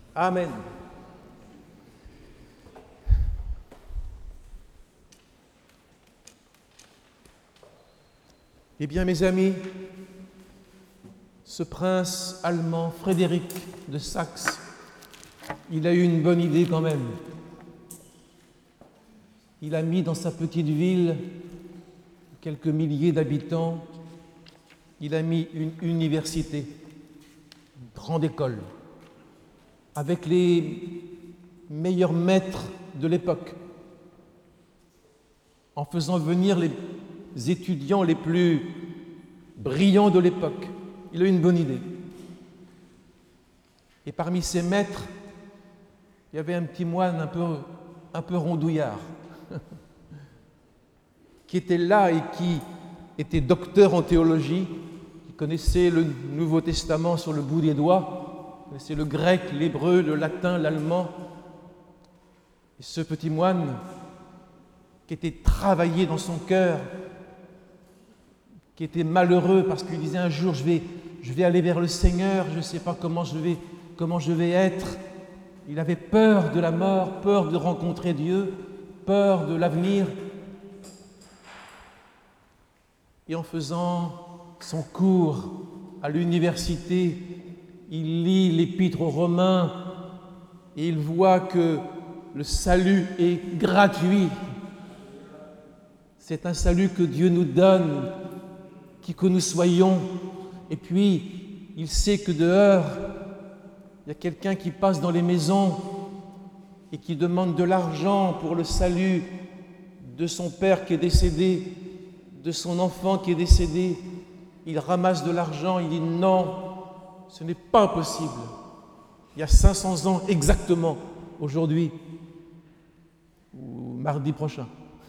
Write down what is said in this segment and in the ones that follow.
Amen. Eh bien, mes amis, ce prince allemand, Frédéric de Saxe, il a eu une bonne idée quand même. Il a mis dans sa petite ville, quelques milliers d'habitants, il a mis une université, une grande école, avec les meilleurs maîtres de l'époque, en faisant venir les étudiants les plus brillants de l'époque. Il a eu une bonne idée. Et parmi ces maîtres, il y avait un petit moine un peu rondouillard, qui était là et qui était docteur en théologie, qui connaissait le Nouveau Testament sur le bout des doigts, connaissait le grec, l'hébreu, le latin, l'allemand. Et ce petit moine, qui était travaillé dans son cœur, qui était malheureux parce qu'il disait un jour je vais aller vers le Seigneur, je ne sais pas comment je vais être. Il avait peur de la mort, peur de rencontrer Dieu, peur de l'avenir. Et en faisant son cours à l'université, il lit l'Épître aux Romains et il voit que le salut est gratuit. C'est un salut que Dieu nous donne, qui que nous soyons. Et puis, il sait que dehors, il y a quelqu'un qui passe dans les maisons et qui demande de l'argent pour le salut de son père qui est décédé, de son enfant qui est décédé. Il ramasse de l'argent, il dit non, ce n'est pas possible. Il y a 500 ans exactement, aujourd'hui, ou mardi prochain.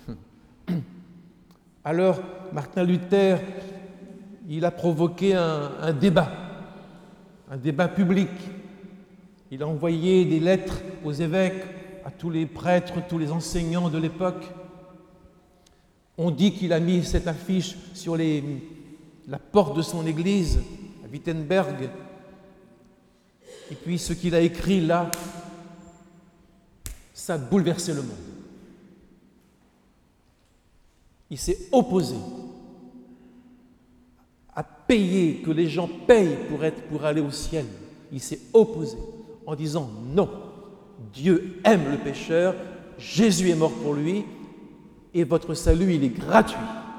Alors, Martin Luther, il a provoqué un débat public. Il a envoyé des lettres aux évêques, à tous les prêtres, tous les enseignants de l'époque. On dit qu'il a mis cette affiche sur la porte de son église, à Wittenberg. Et puis ce qu'il a écrit là, ça a bouleversé le monde. Il s'est opposé à payer, que les gens payent pour aller au ciel. Il s'est opposé en disant non, Dieu aime le pécheur, Jésus est mort pour lui et votre salut, il est gratuit.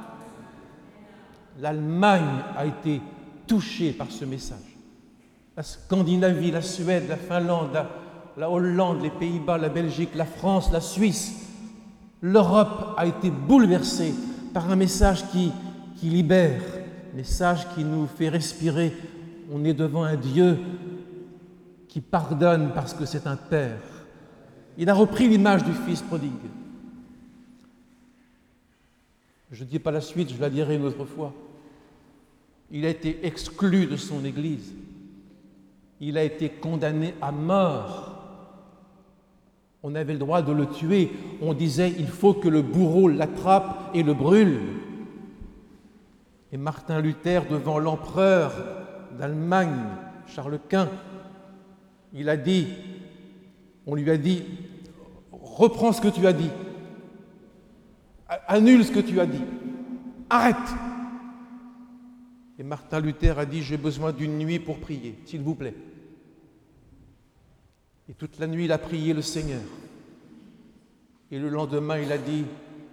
L'Allemagne a été touchée par ce message. La Scandinavie, la Suède, la Finlande, la Hollande, les Pays-Bas, la Belgique, la France, la Suisse, l'Europe a été bouleversée par un message qui libère, un message qui nous fait respirer. On est devant un Dieu qui pardonne parce que c'est un Père. Il a repris l'image du Fils prodigue. Je ne dis pas la suite, je la dirai une autre fois. Il a été exclu de son Église. Il a été condamné à mort. On avait le droit de le tuer. On disait, il faut que le bourreau l'attrape et le brûle. Et Martin Luther, devant l'empereur d'Allemagne, Charles Quint, on lui a dit, reprends ce que tu as dit, annule ce que tu as dit, arrête. Et Martin Luther a dit, j'ai besoin d'une nuit pour prier, s'il vous plaît. Et toute la nuit, il a prié le Seigneur. Et le lendemain, il a dit,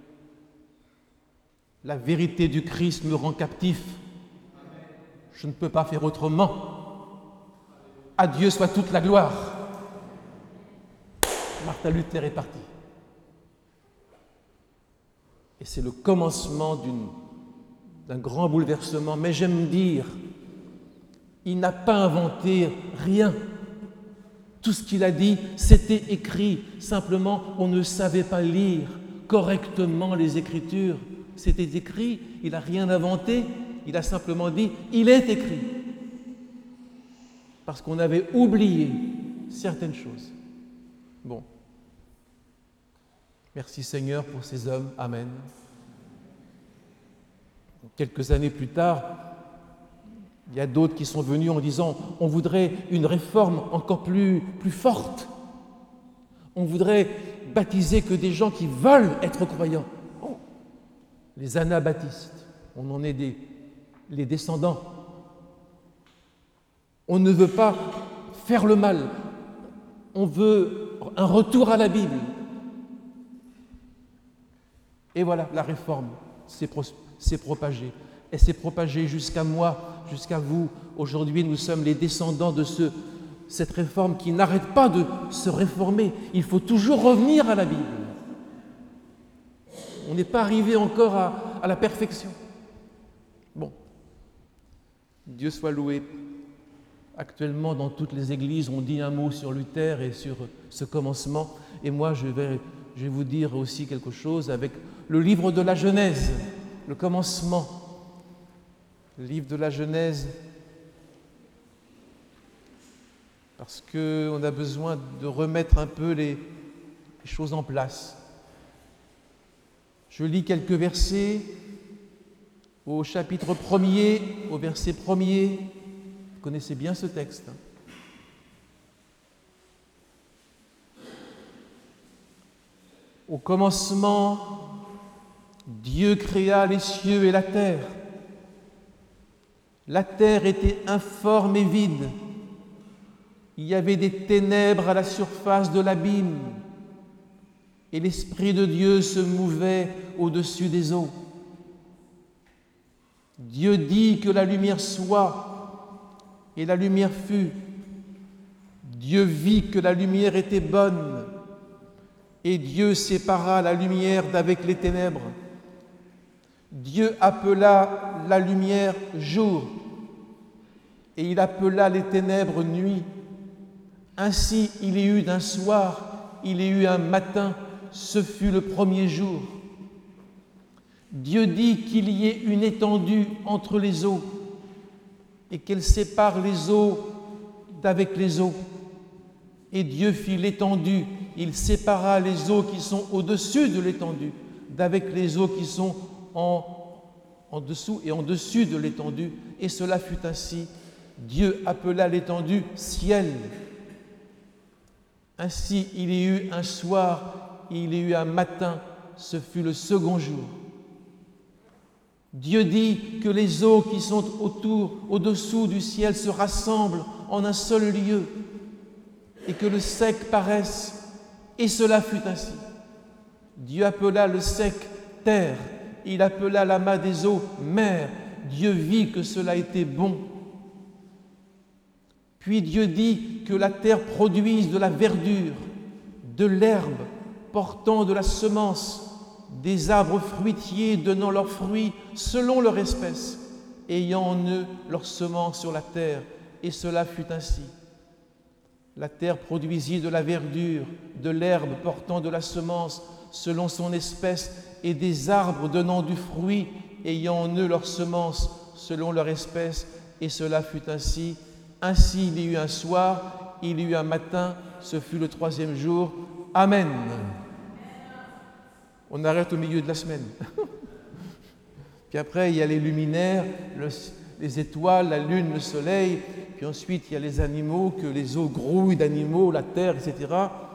la vérité du Christ me rend captif. Je ne peux pas faire autrement. À Dieu soit toute la gloire. Martin Luther est parti. Et c'est le commencement d'un grand bouleversement. Mais j'aime dire, il n'a pas inventé rien. Tout ce qu'il a dit, c'était écrit. Simplement, on ne savait pas lire correctement les Écritures. C'était écrit, il n'a rien inventé. Il a simplement dit, il est écrit. Parce qu'on avait oublié certaines choses. Bon. Merci Seigneur pour ces hommes. Amen. Quelques années plus tard, Il y a d'autres qui sont venus en disant on voudrait une réforme encore plus forte. On voudrait baptiser que des gens qui veulent être croyants. Oh, les anabaptistes, on en est les descendants. On ne veut pas faire le mal. On veut un retour à la Bible. Et voilà, la réforme s'est propagée. Elle s'est propagée jusqu'à moi, jusqu'à vous. Aujourd'hui, nous sommes les descendants de cette réforme qui n'arrête pas de se réformer. Il faut toujours revenir à la Bible. On n'est pas arrivé encore à la perfection. Bon, Dieu soit loué. Actuellement, dans toutes les églises, on dit un mot sur Luther et sur ce commencement. Et moi, je vais vous dire aussi quelque chose avec le livre de la Genèse, le commencement. Le livre de la Genèse, parce qu'on a besoin de remettre un peu les choses en place. Je lis quelques versets au chapitre 1er, au verset 1er. Vous connaissez bien ce texte. Au commencement, Dieu créa les cieux et la terre. La terre était informe et vide. Il y avait des ténèbres à la surface de l'abîme, et l'Esprit de Dieu se mouvait au-dessus des eaux. Dieu dit que la lumière soit, et la lumière fut. Dieu vit que la lumière était bonne, et Dieu sépara la lumière d'avec les ténèbres. Dieu appela la lumière jour, et il appela les ténèbres nuit. Ainsi il y eut un soir, il y eut un matin, ce fut le premier jour. Dieu dit qu'il y ait une étendue entre les eaux, et qu'elle sépare les eaux d'avec les eaux. Et Dieu fit l'étendue, il sépara les eaux qui sont au-dessus de l'étendue d'avec les eaux qui sont en dessous et en dessus de l'étendue, et cela fut ainsi. Dieu appela l'étendue ciel. Ainsi il y eut un soir, il y eut un matin, ce fut le second jour. Dieu dit que les eaux qui sont au-dessous du ciel se rassemblent en un seul lieu, et que le sec paraisse, et cela fut ainsi. Dieu appela le sec terre, il appela l'amas des eaux mer. Dieu vit que cela était bon. Puis Dieu dit que la terre produise de la verdure, de l'herbe portant de la semence, des arbres fruitiers donnant leurs fruits selon leur espèce, ayant en eux leur semence sur la terre. Et cela fut ainsi. La terre produisit de la verdure, de l'herbe portant de la semence selon son espèce, et des arbres donnant du fruit, ayant en eux leur semence selon leur espèce. Et cela fut ainsi. Ainsi il y eut un soir, il y eut un matin, ce fut le troisième jour. Amen. On arrête au milieu de la semaine. Puis après, il y a les luminaires, les étoiles, la lune, le soleil. Puis ensuite, il y a les animaux, que les eaux grouillent d'animaux, la terre, etc.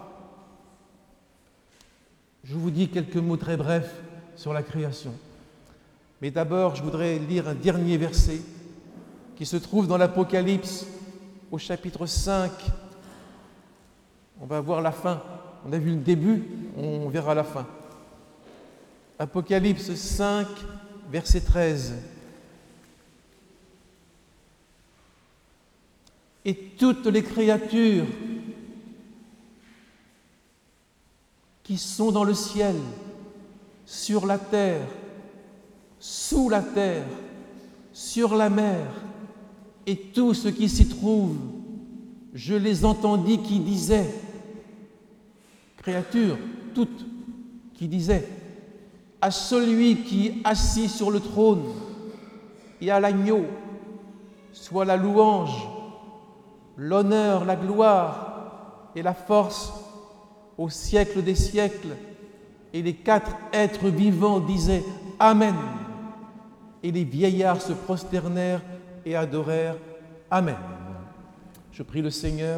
Je vous dis quelques mots très brefs sur la création. Mais d'abord, je voudrais lire un dernier verset qui se trouve dans l'Apocalypse, au chapitre 5. On va voir la fin. On a vu le début, on verra la fin. Apocalypse 5, verset 13. Et toutes les créatures qui sont dans le ciel, sur la terre, sous la terre, sur la mer, et tout ce qui s'y trouve, je les entendis qui disaient, créatures toutes, qui disaient, à celui qui est assis sur le trône et à l'agneau, soit la louange, l'honneur, la gloire et la force au siècle des siècles. Et les quatre êtres vivants disaient Amen. Et les vieillards se prosternèrent et adorèrent. Amen. Je prie le Seigneur,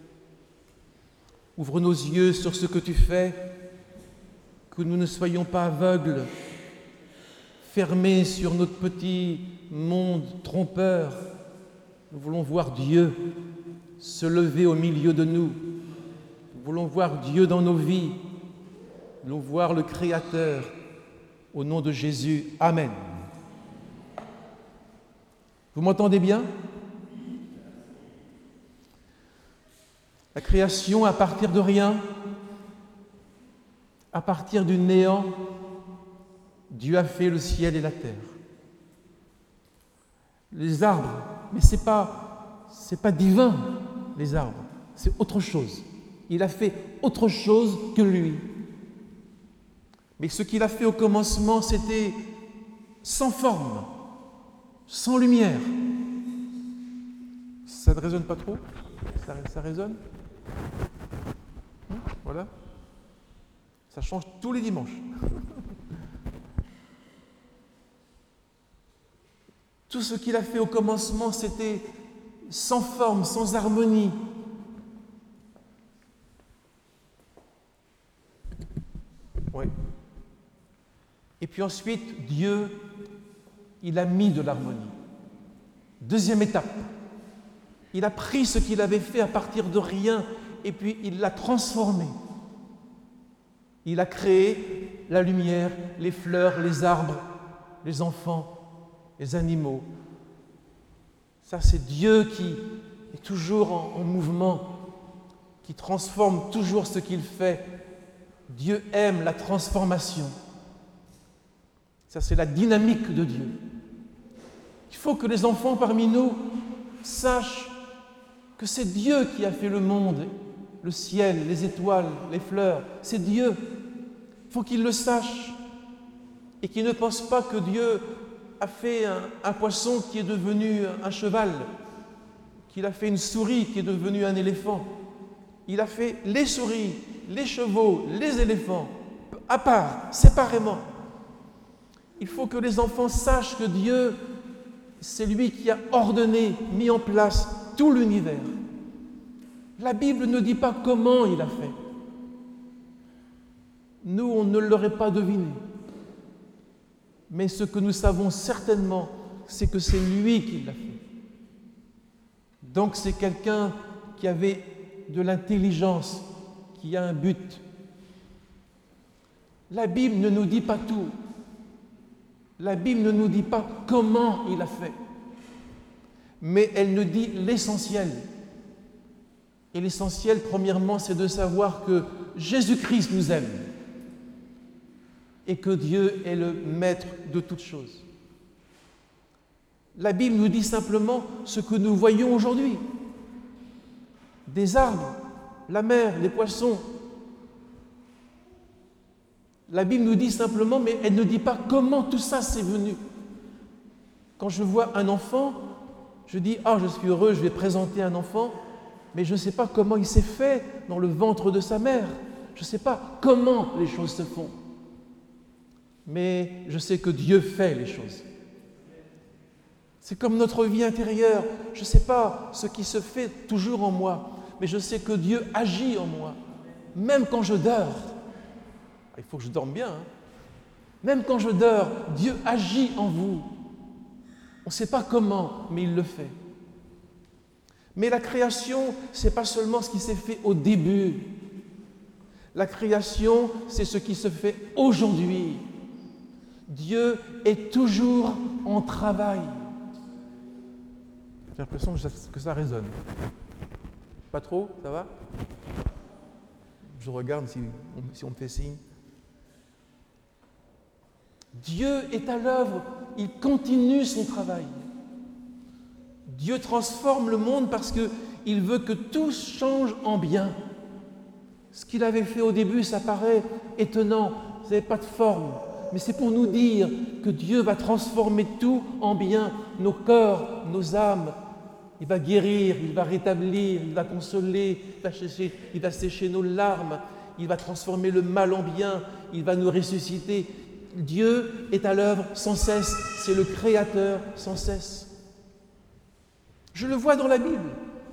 ouvre nos yeux sur ce que tu fais, que nous ne soyons pas aveugles, fermés sur notre petit monde trompeur. Nous voulons voir Dieu se lever au milieu de nous. Nous voulons voir Dieu dans nos vies. Nous voulons voir le Créateur. Au nom de Jésus, Amen. Vous m'entendez bien? La création à partir de rien, à partir du néant, Dieu a fait le ciel et la terre. Les arbres, mais c'est pas divin, les arbres, c'est autre chose. Il a fait autre chose que lui. Mais ce qu'il a fait au commencement, c'était sans forme, sans lumière. Ça ne résonne pas trop? Ça résonne? Voilà. Ça change tous les dimanches. Tout ce qu'il a fait au commencement, c'était sans forme, sans harmonie. Oui. Et puis ensuite, Dieu, il a mis de l'harmonie. Deuxième étape. Il a pris ce qu'il avait fait à partir de rien et puis il l'a transformé. Il a créé la lumière, les fleurs, les arbres, les enfants, les animaux. Ça, c'est Dieu qui est toujours en mouvement, qui transforme toujours ce qu'il fait. Dieu aime la transformation. Ça, c'est la dynamique de Dieu. Il faut que les enfants parmi nous sachent que c'est Dieu qui a fait le monde, le ciel, les étoiles, les fleurs. C'est Dieu. Il faut qu'ils le sachent et qu'ils ne pensent pas que Dieu a fait un poisson qui est devenu un cheval, qu'il a fait une souris qui est devenue un éléphant. Il a fait les souris, les chevaux, les éléphants, à part, séparément. Il faut que les enfants sachent que Dieu, c'est lui qui a ordonné, mis en place tout l'univers. La Bible ne dit pas comment il a fait. Nous, on ne l'aurait pas deviné. Mais ce que nous savons certainement, c'est que c'est lui qui l'a fait. Donc c'est quelqu'un qui avait de l'intelligence, qui a un but. La Bible ne nous dit pas tout. La Bible ne nous dit pas comment il a fait. Mais elle nous dit l'essentiel. Et l'essentiel, premièrement, c'est de savoir que Jésus-Christ nous aime et que Dieu est le maître de toutes choses. La Bible nous dit simplement ce que nous voyons aujourd'hui. Des arbres, la mer, les poissons. La Bible nous dit simplement, mais elle ne dit pas comment tout ça s'est venu. Quand je vois un enfant, je dis « Ah, je suis heureux, je vais présenter un enfant », mais je ne sais pas comment il s'est fait dans le ventre de sa mère. Je ne sais pas comment les choses se font. Mais je sais que Dieu fait les choses. C'est comme notre vie intérieure. Je ne sais pas ce qui se fait toujours en moi, mais je sais que Dieu agit en moi, même quand je dors. Il faut que je dorme bien. Même quand je dors, Dieu agit en vous. On ne sait pas comment, mais il le fait. Mais la création, ce n'est pas seulement ce qui s'est fait au début. La création, c'est ce qui se fait aujourd'hui. Dieu est toujours en travail. J'ai l'impression que ça résonne. Pas trop, ça va? Je regarde si on me fait signe. Dieu est à l'œuvre, il continue son travail. Dieu transforme le monde parce qu'il veut que tout change en bien. Ce qu'il avait fait au début, ça paraît étonnant, ça n'avait pas de forme. Mais c'est pour nous dire que Dieu va transformer tout en bien, nos corps, nos âmes. Il va guérir, il va rétablir, il va consoler, il va sécher nos larmes, il va transformer le mal en bien, il va nous ressusciter. Dieu est à l'œuvre sans cesse, c'est le Créateur sans cesse. Je le vois dans la Bible.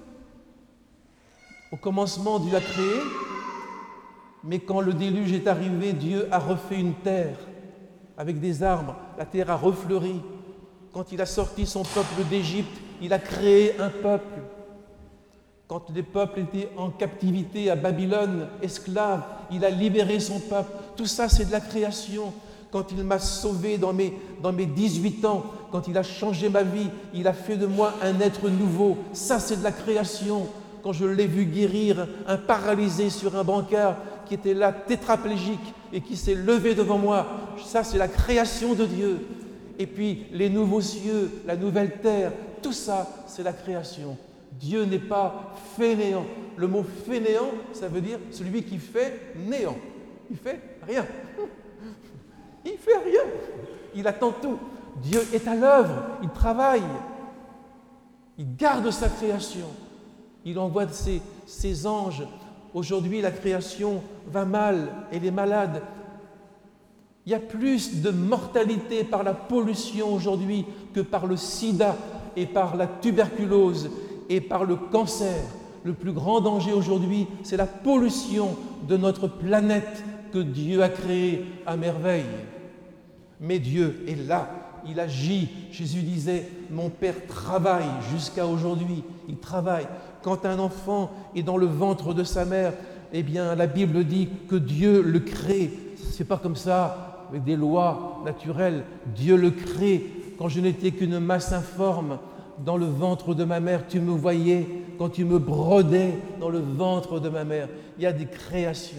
Au commencement, Dieu a créé, mais quand le déluge est arrivé, Dieu a refait une terre avec des arbres. La terre a refleuri. Quand il a sorti son peuple d'Égypte, il a créé un peuple. Quand les peuples étaient en captivité à Babylone, esclaves, il a libéré son peuple. Tout ça, c'est de la création. Quand il m'a sauvé dans mes 18 ans, quand il a changé ma vie, il a fait de moi un être nouveau. Ça, c'est de la création. Quand je l'ai vu guérir un paralysé sur un brancard qui était là tétraplégique et qui s'est levé devant moi, ça, c'est la création de Dieu. Et puis, les nouveaux cieux, la nouvelle terre, tout ça, c'est la création. Dieu n'est pas fainéant. Le mot fainéant, ça veut dire celui qui fait néant. Il fait rien. Il fait rien. Il attend tout. Dieu est à l'œuvre. Il travaille. Il garde sa création. Il envoie ses anges. Aujourd'hui, la création va mal. Elle est malade. Il y a plus de mortalité par la pollution aujourd'hui que par le sida et par la tuberculose et par le cancer. Le plus grand danger aujourd'hui, c'est la pollution de notre planète que Dieu a créée à merveille. Mais Dieu est là, il agit. Jésus disait, mon Père travaille jusqu'à aujourd'hui, il travaille. Quand un enfant est dans le ventre de sa mère, eh bien la Bible dit que Dieu le crée. Ce n'est pas comme ça, avec des lois naturelles. Dieu le crée. Quand je n'étais qu'une masse informe, dans le ventre de ma mère, tu me voyais quand tu me brodais dans le ventre de ma mère. Il y a des créations.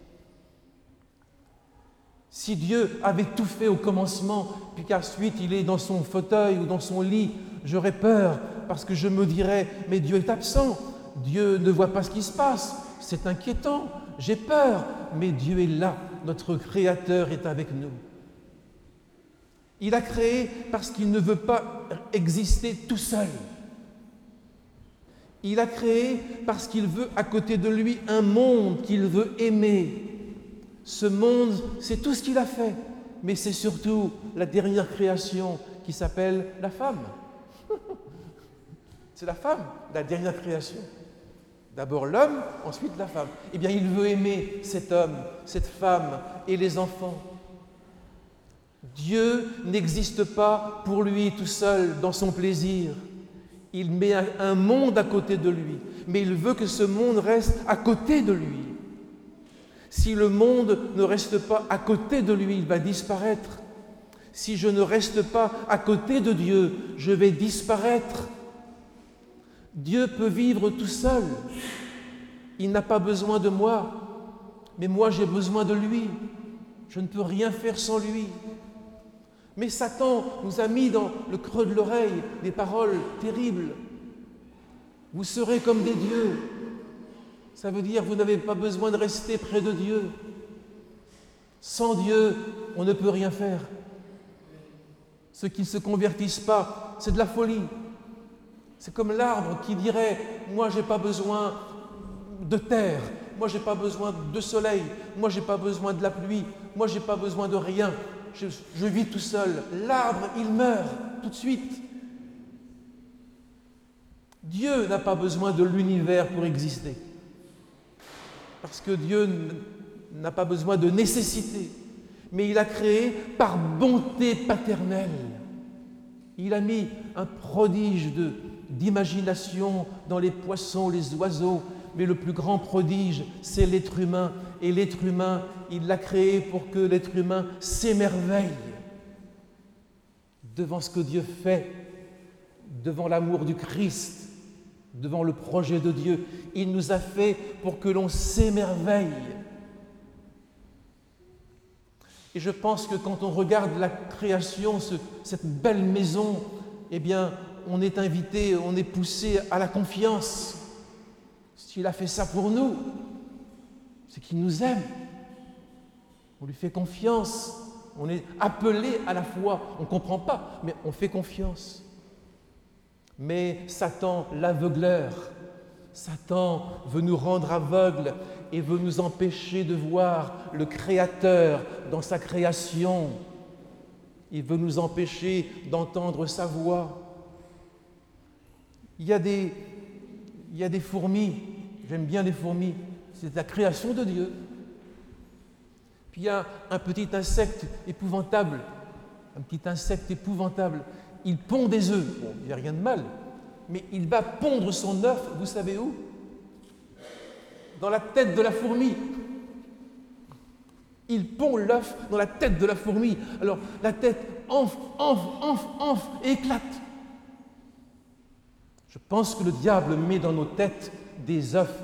Si Dieu avait tout fait au commencement, puis qu'ensuite il est dans son fauteuil ou dans son lit, j'aurais peur parce que je me dirais, mais Dieu est absent, Dieu ne voit pas ce qui se passe, c'est inquiétant, j'ai peur, mais Dieu est là, notre Créateur est avec nous. Il a créé parce qu'il ne veut pas exister tout seul. Il a créé parce qu'il veut à côté de lui un monde qu'il veut aimer. Ce monde, c'est tout ce qu'il a fait, mais c'est surtout la dernière création qui s'appelle la femme. C'est la femme, la dernière création. D'abord l'homme, ensuite la femme. Eh bien, il veut aimer cet homme, cette femme et les enfants. Dieu n'existe pas pour lui tout seul dans son plaisir. Il met un monde à côté de lui, mais il veut que ce monde reste à côté de lui. Si le monde ne reste pas à côté de lui, il va disparaître. Si je ne reste pas à côté de Dieu, je vais disparaître. Dieu peut vivre tout seul. Il n'a pas besoin de moi, mais moi j'ai besoin de lui. Je ne peux rien faire sans lui. Mais Satan nous a mis dans le creux de l'oreille des paroles terribles. Vous serez comme des dieux. Ça veut dire que vous n'avez pas besoin de rester près de Dieu. Sans Dieu, on ne peut rien faire. Ceux qui ne se convertissent pas, c'est de la folie. C'est comme l'arbre qui dirait « Moi, je n'ai pas besoin de terre, moi, je n'ai pas besoin de soleil, moi, je n'ai pas besoin de la pluie, moi, je n'ai pas besoin de rien. Je vis tout seul. » L'arbre, il meurt tout de suite. Dieu n'a pas besoin de l'univers pour exister. Parce que Dieu n'a pas besoin de nécessité, mais il a créé par bonté paternelle. Il a mis un prodige d'imagination dans les poissons, les oiseaux, mais le plus grand prodige, c'est l'être humain. Et l'être humain, il l'a créé pour que l'être humain s'émerveille devant ce que Dieu fait, devant l'amour du Christ, devant le projet de Dieu. Il nous a fait pour que l'on s'émerveille. Et je pense que quand on regarde la création, cette belle maison, eh bien, on est invité, on est poussé à la confiance. S'il a fait ça pour nous, c'est qu'il nous aime. On lui fait confiance. On est appelé à la foi. On ne comprend pas, mais on fait confiance. Mais Satan, l'aveugleur, Satan veut nous rendre aveugles et veut nous empêcher de voir le Créateur dans sa création. Il veut nous empêcher d'entendre sa voix. Il y a des fourmis, j'aime bien les fourmis, c'est la création de Dieu. Puis il y a un petit insecte épouvantable, il pond des œufs. Bon, il n'y a rien de mal, mais il va pondre son œuf, vous savez où? Dans la tête de la fourmi. Il pond l'œuf dans la tête de la fourmi. Alors la tête enfle et éclate. Je pense que le diable met dans nos têtes des œufs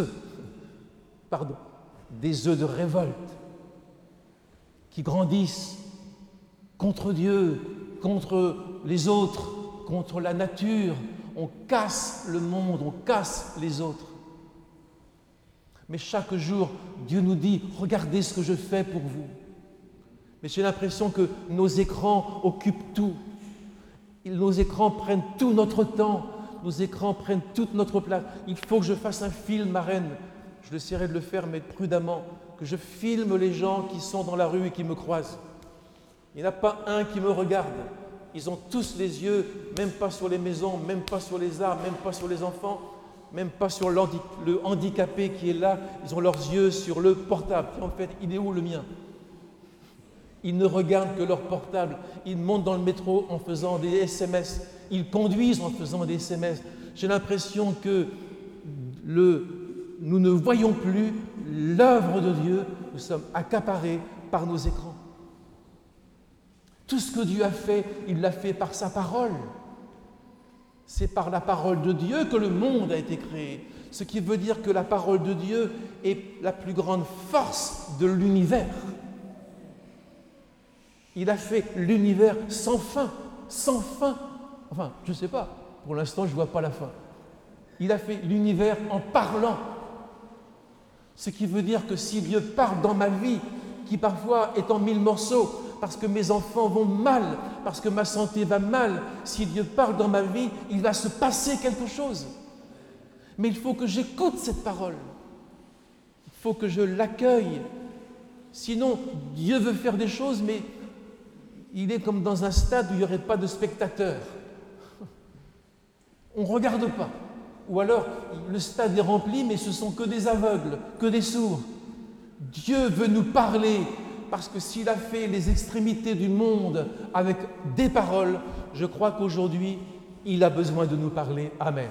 de révolte qui grandissent contre Dieu, contre les autres, contre la nature. On casse le monde, on casse les autres. Mais chaque jour, Dieu nous dit, regardez ce que je fais pour vous. Mais j'ai l'impression que nos écrans occupent tout. Nos écrans prennent tout notre temps. Nos écrans prennent toute notre place. Il faut que je fasse un film, marraine. Je essaierai de le faire, mais prudemment. Que je filme les gens qui sont dans la rue et qui me croisent. Il n'y en a pas un qui me regarde. Ils ont tous les yeux, même pas sur les maisons, même pas sur les arbres, même pas sur les enfants, même pas sur le handicapé qui est là. Ils ont leurs yeux sur le portable. En fait, il est où le mien? Ils ne regardent que leur portable. Ils montent dans le métro en faisant des SMS. Ils conduisent en faisant des SMS. J'ai l'impression que nous ne voyons plus l'œuvre de Dieu. Nous sommes accaparés par nos écrans. Tout ce que Dieu a fait, il l'a fait par sa parole. C'est par la parole de Dieu que le monde a été créé. Ce qui veut dire que la parole de Dieu est la plus grande force de l'univers. Il a fait l'univers sans fin, sans fin. Enfin, je ne sais pas, pour l'instant je ne vois pas la fin. Il a fait l'univers en parlant. Ce qui veut dire que si Dieu parle dans ma vie, qui parfois est en 1000 morceaux, parce que mes enfants vont mal, parce que ma santé va mal, si Dieu parle dans ma vie, il va se passer quelque chose. Mais il faut que j'écoute cette parole. Il faut que je l'accueille. Sinon, Dieu veut faire des choses, mais il est comme dans un stade où il n'y aurait pas de spectateurs. On ne regarde pas. Ou alors, le stade est rempli, mais ce ne sont que des aveugles, que des sourds. Dieu veut nous parler, parce que s'il a fait les extrémités du monde avec des paroles, je crois qu'aujourd'hui, il a besoin de nous parler. Amen.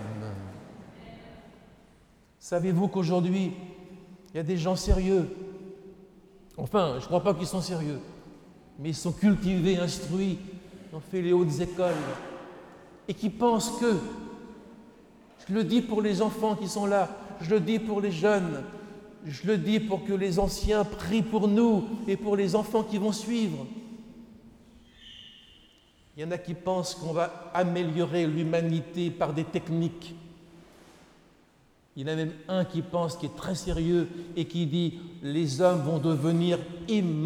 Savez-vous qu'aujourd'hui, il y a des gens sérieux? Enfin, je ne crois pas qu'ils sont sérieux, mais ils sont cultivés, instruits, ils ont fait les hautes écoles, et qui pensent que, je le dis pour les enfants qui sont là, je le dis pour les jeunes, je le dis pour que les anciens prient pour nous et pour les enfants qui vont suivre. Il y en a qui pensent qu'on va améliorer l'humanité par des techniques. Il y en a même un qui pense, qui est très sérieux et qui dit « les hommes vont devenir immortels ».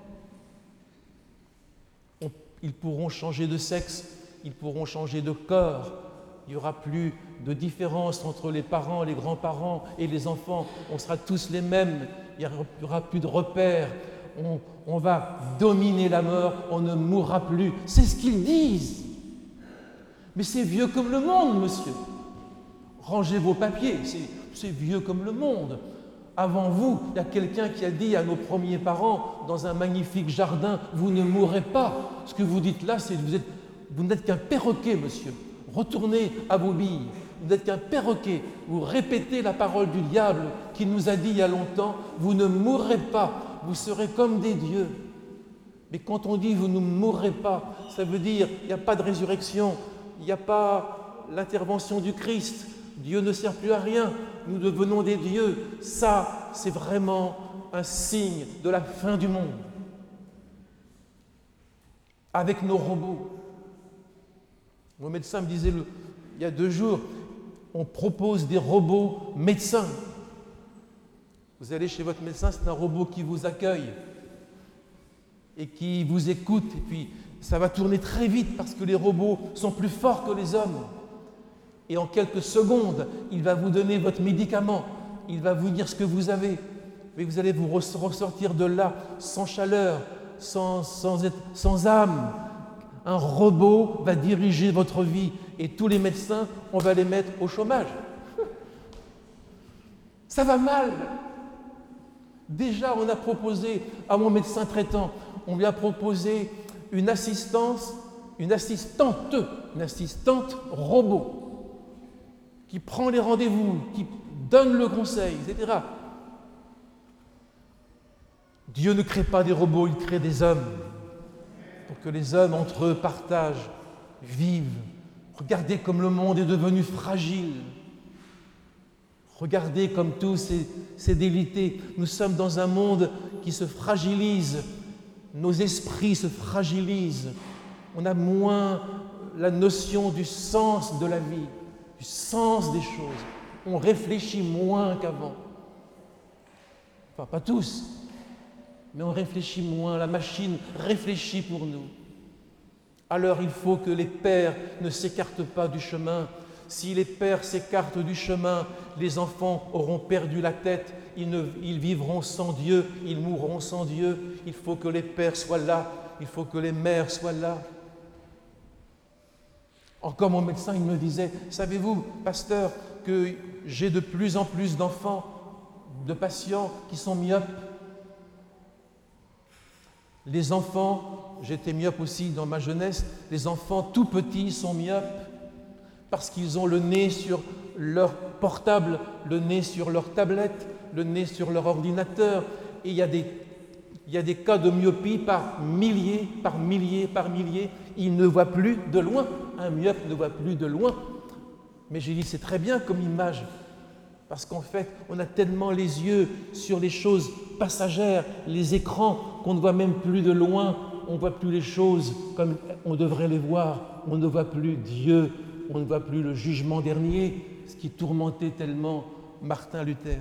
Ils pourront changer de sexe, ils pourront changer de corps. Il n'y aura plus de différence entre les parents, les grands-parents et les enfants. On sera tous les mêmes. Il n'y aura plus de repères. On va dominer la mort. On ne mourra plus. C'est ce qu'ils disent. Mais c'est vieux comme le monde, monsieur. Rangez vos papiers. C'est vieux comme le monde. Avant vous, il y a quelqu'un qui a dit à nos premiers parents, dans un magnifique jardin, « Vous ne mourrez pas. » Ce que vous dites là, c'est que vous n'êtes qu'un perroquet, monsieur. Retournez à vos billes. Vous n'êtes qu'un perroquet. Vous répétez la parole du diable qui nous a dit il y a longtemps, vous ne mourrez pas, vous serez comme des dieux. Mais quand on dit vous ne mourrez pas, ça veut dire il n'y a pas de résurrection, il n'y a pas l'intervention du Christ, Dieu ne sert plus à rien, nous devenons des dieux. Ça, c'est vraiment un signe de la fin du monde. Avec nos robots. Mon médecin me disait il y a 2 jours, on propose des robots médecins. Vous allez chez votre médecin, c'est un robot qui vous accueille et qui vous écoute. Et puis, ça va tourner très vite parce que les robots sont plus forts que les hommes. Et en quelques secondes, il va vous donner votre médicament. Il va vous dire ce que vous avez. Mais vous allez vous ressortir de là sans chaleur, sans âme, Un robot va diriger votre vie et tous les médecins, on va les mettre au chômage. Ça va mal. Déjà, on a proposé à mon médecin traitant, on lui a proposé une assistante robot, qui prend les rendez-vous, qui donne le conseil, etc. Dieu ne crée pas des robots, il crée des hommes, pour que les hommes entre eux partagent, vivent. Regardez comme le monde est devenu fragile. Regardez comme tout s'est délité. Nous sommes dans un monde qui se fragilise. Nos esprits se fragilisent. On a moins la notion du sens de la vie, du sens des choses. On réfléchit moins qu'avant. Enfin, pas tous, mais on réfléchit moins. La machine réfléchit pour nous. Alors il faut que les pères ne s'écartent pas du chemin. Si les pères s'écartent du chemin, les enfants auront perdu la tête, ils vivront sans Dieu, ils mourront sans Dieu. Il faut que les pères soient là, il faut que les mères soient là. Encore mon médecin, il me disait, savez-vous, pasteur, que j'ai de plus en plus d'enfants, de patients qui sont myopes. Les enfants, j'étais myope aussi dans ma jeunesse, les enfants tout petits sont myopes parce qu'ils ont le nez sur leur portable, le nez sur leur tablette, le nez sur leur ordinateur. Et il y a des cas de myopie par milliers. Ils ne voient plus de loin. Un myope ne voit plus de loin. Mais j'ai dit, c'est très bien comme image. Parce qu'en fait, on a tellement les yeux sur les choses passagères, les écrans, qu'on ne voit même plus de loin. On ne voit plus les choses comme on devrait les voir. On ne voit plus Dieu. On ne voit plus le jugement dernier, ce qui tourmentait tellement Martin Luther.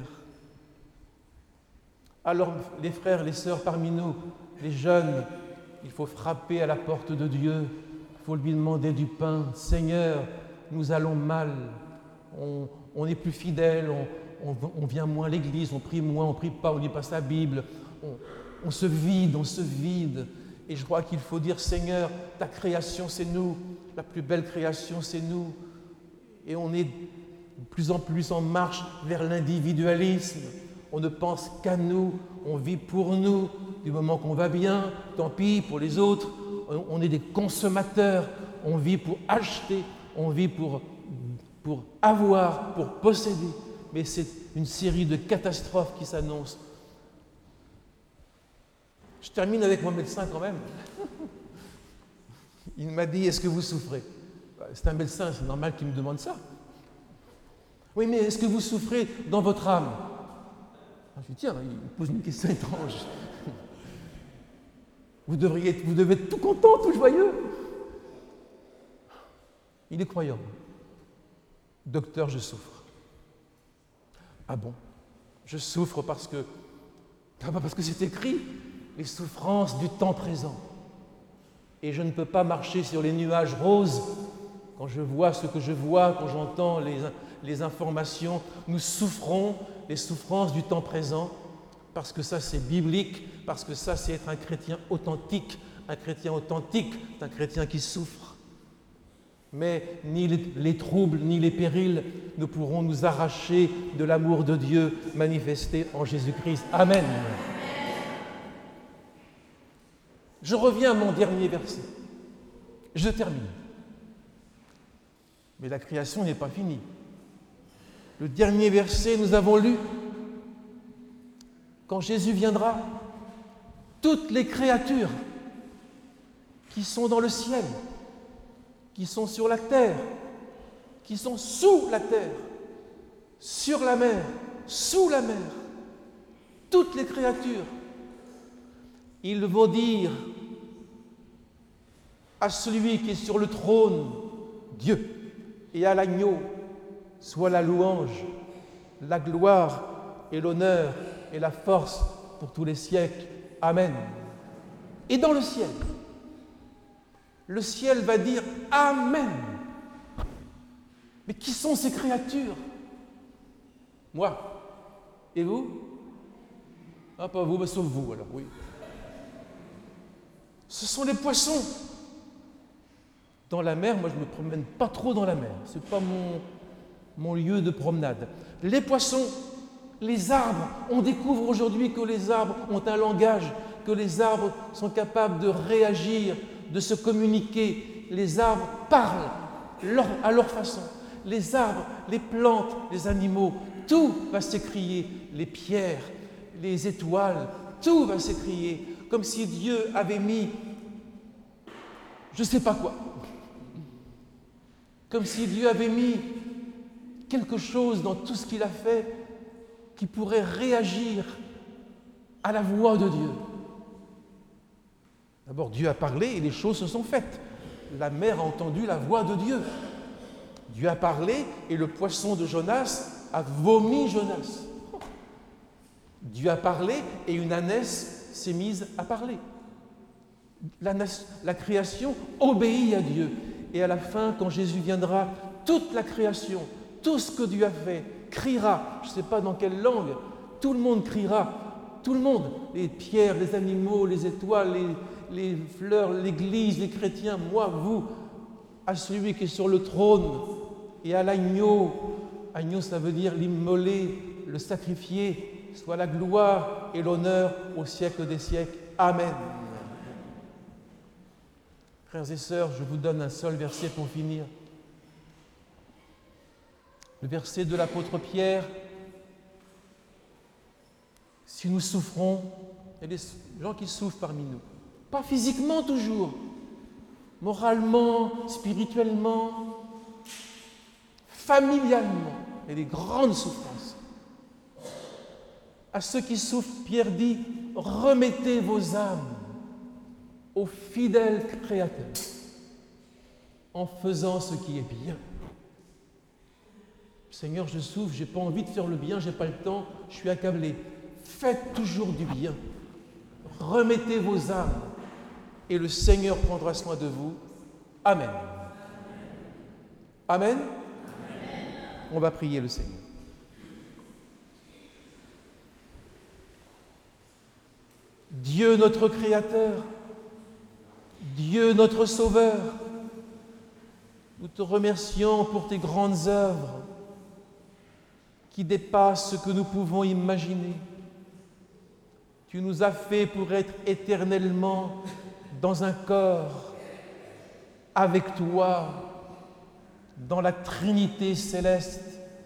Alors, les frères, les sœurs parmi nous, les jeunes, il faut frapper à la porte de Dieu, il faut lui demander du pain. Seigneur, nous allons mal, on n'est plus fidèles, on vient moins à l'église, on prie moins, on ne prie pas, on ne lit pas sa Bible, on se vide. Et je crois qu'il faut dire, Seigneur, ta création, c'est nous. La plus belle création, c'est nous. Et on est de plus en plus en marche vers l'individualisme. On ne pense qu'à nous, on vit pour nous. Du moment qu'on va bien, tant pis pour les autres. On est des consommateurs. On vit pour acheter, on vit pour avoir, pour posséder. Mais c'est une série de catastrophes qui s'annoncent. Je termine avec mon médecin quand même. Il m'a dit, est-ce que vous souffrez? C'est un médecin, c'est normal qu'il me demande ça. Oui, mais est-ce que vous souffrez dans votre âme? Je lui dis, tiens, il me pose une question étrange. Vous devez être tout content, tout joyeux. Il est croyant. Docteur, je souffre. Ah bon? Je souffre parce que c'est écrit, les souffrances du temps présent. Et je ne peux pas marcher sur les nuages roses quand je vois ce que je vois, quand j'entends les informations. Nous souffrons les souffrances du temps présent parce que ça c'est biblique, parce que ça c'est être un chrétien authentique. Un chrétien authentique, c'est un chrétien qui souffre. Mais ni les troubles, ni les périls ne pourront nous arracher de l'amour de Dieu manifesté en Jésus-Christ. Amen. Je reviens à mon dernier verset. Je termine. Mais la création n'est pas finie. Le dernier verset, nous avons lu, quand Jésus viendra, toutes les créatures qui sont dans le ciel, qui sont sur la terre, qui sont sous la terre, sur la mer, sous la mer, toutes les créatures, ils vont dire à celui qui est sur le trône, Dieu, et à l'agneau, soit la louange, la gloire et l'honneur et la force pour tous les siècles. Amen. Et dans le ciel va dire Amen. Mais qui sont ces créatures? Moi. Et vous? Ah, pas vous, mais sauf vous alors, oui. Ce sont les poissons. Dans la mer, moi je ne me promène pas trop dans la mer, ce n'est pas mon lieu de promenade. Les poissons, les arbres, on découvre aujourd'hui que les arbres ont un langage, que les arbres sont capables de réagir, de se communiquer. Les arbres parlent à leur façon. Les arbres, les plantes, les animaux, tout va s'écrier. Les pierres, les étoiles, tout va s'écrier. Comme si Dieu avait mis, je ne sais pas quoi, comme si Dieu avait mis quelque chose dans tout ce qu'il a fait qui pourrait réagir à la voix de Dieu. D'abord, Dieu a parlé et les choses se sont faites. La mer a entendu la voix de Dieu. Dieu a parlé et le poisson de Jonas a vomi Jonas. Dieu a parlé et une ânesse s'est mise à parler. La création obéit à Dieu. Et à la fin, quand Jésus viendra, toute la création, tout ce que Dieu a fait, criera. Je ne sais pas dans quelle langue, tout le monde criera. Tout le monde, les pierres, les animaux, les étoiles, les fleurs, l'Église, les chrétiens, moi, vous, à celui qui est sur le trône et à l'agneau. Agneau, ça veut dire l'immolé, le sacrifié, soit la gloire et l'honneur au siècle des siècles. Amen. Frères et sœurs, je vous donne un seul verset pour finir. Le verset de l'apôtre Pierre. Si nous souffrons, il y a des gens qui souffrent parmi nous. Pas physiquement toujours, moralement, spirituellement, familialement. Il y a des grandes souffrances. À ceux qui souffrent, Pierre dit, remettez vos âmes au fidèle Créateur en faisant ce qui est bien. Seigneur, je souffre, je n'ai pas envie de faire le bien, je n'ai pas le temps, je suis accablé. Faites toujours du bien. Remettez vos âmes et le Seigneur prendra soin de vous. Amen. Amen. Amen. On va prier le Seigneur. Dieu notre Créateur, Dieu notre Sauveur, nous te remercions pour tes grandes œuvres qui dépassent ce que nous pouvons imaginer. Tu nous as fait pour être éternellement dans un corps avec toi, dans la Trinité céleste.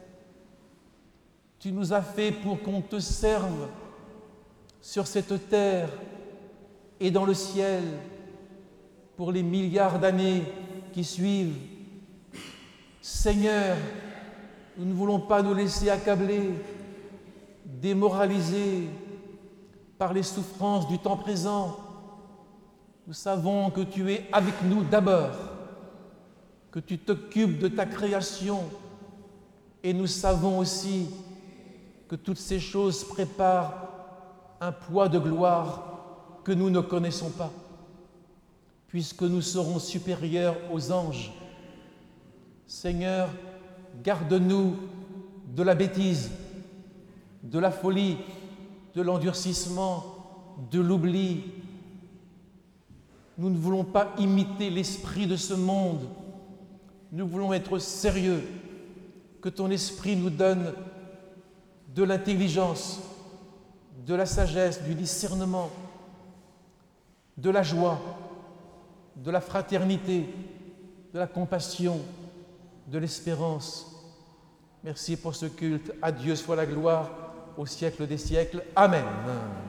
Tu nous as fait pour qu'on te serve sur cette terre et dans le ciel pour les milliards d'années qui suivent. Seigneur, nous ne voulons pas nous laisser accabler, démoraliser par les souffrances du temps présent. Nous savons que tu es avec nous d'abord, que tu t'occupes de ta création, et nous savons aussi que toutes ces choses préparent un poids de gloire que nous ne connaissons pas, puisque nous serons supérieurs aux anges. Seigneur, garde-nous de la bêtise, de la folie, de l'endurcissement, de l'oubli. Nous ne voulons pas imiter l'esprit de ce monde. Nous voulons être sérieux. Que ton esprit nous donne de l'intelligence, de la sagesse, du discernement, de la joie, de la fraternité, de la compassion, de l'espérance. Merci pour ce culte. À Dieu soit la gloire au siècle des siècles. Amen.